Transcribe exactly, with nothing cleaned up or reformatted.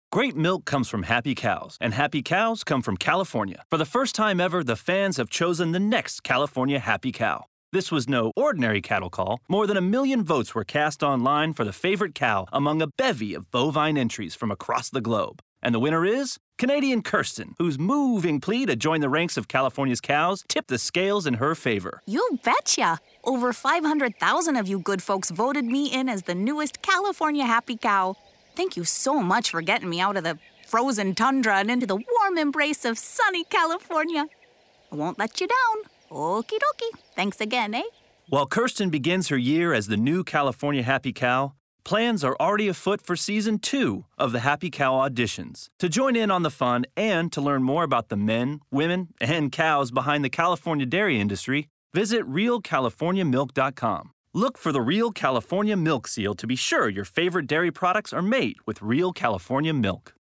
Great milk comes from happy cows, and happy cows come from California. For the first time ever, the fans have chosen the next California Happy Cow. This was no ordinary cattle call. More than a million votes were cast online for the favorite cow among a bevy of bovine entries from across the globe. And the winner is Canadian Kirsten, whose moving plea to join the ranks of California's cows tipped the scales in her favor. You betcha! Over five hundred thousand of you good folks voted me in as the newest California Happy Cow. Thank you so much for getting me out of the frozen tundra and into the warm embrace of sunny California. I won't let you down. Okie dokie. Thanks again, eh? While Kirsten begins her year as the new California Happy Cow, plans are already afoot for season two of the Happy Cow auditions. To join in on the fun and to learn more about the men, women, and cows behind the California dairy industry, visit real california milk dot com. Look for the Real California Milk seal to be sure your favorite dairy products are made with real California milk.